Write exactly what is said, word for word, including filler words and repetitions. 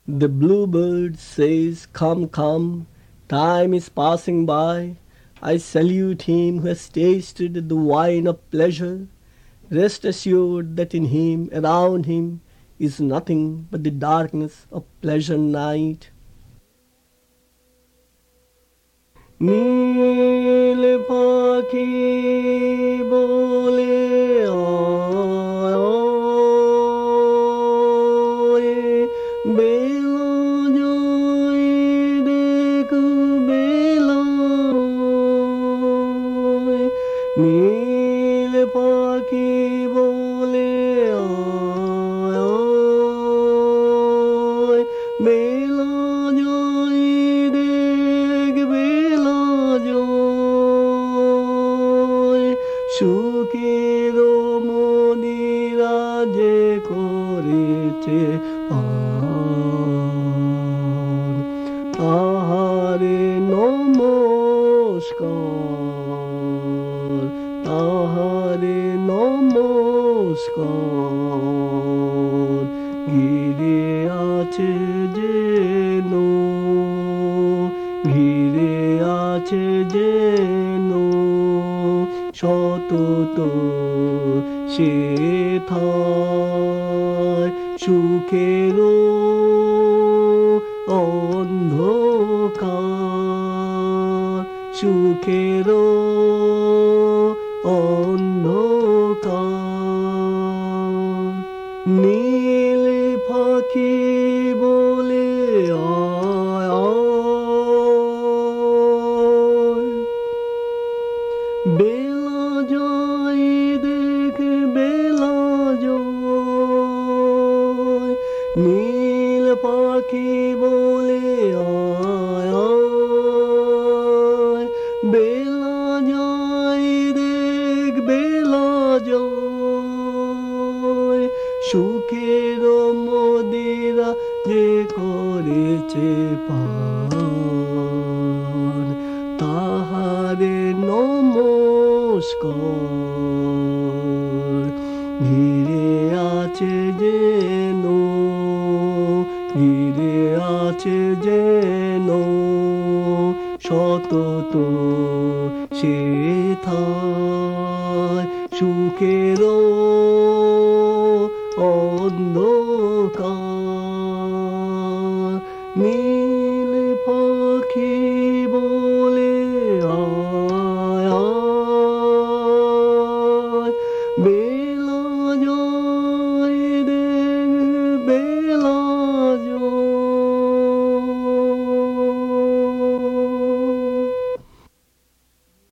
The bluebird says, "Come, come, time is passing by. I salute him who has tasted the wine of pleasure. Rest assured that in him, around him, is nothing but the darkness of pleasure night." নীল পাখি বলে আয়, বেলা জয় দেখ বেলা। নীল পাখি বলে আয়, বেলা জয় দেখ বেলা জয়। সুখের মদিরা যে করেছে পান, তাহারে নমস্কার, তাহারে নমস্কার। ঘিরে আছে যেন, ঘিরে আছে যেন সতত সে থায় সুখের অন্ধকার, সুখের অন্ধকার। নীল পাখি বলে আয় আয়, বেলা জয় দেখ বেলা জয়। নীল পাখি বলে আয় আয়, বেলা জয় দেখ বেলা জয়। সুখের মদিরা যে করেছে পান, তাহারে নমস্কার। ঘিরে আছে যেন, ঘিরে আছে যেন সতত সে থায় সুখের অন্ধকার।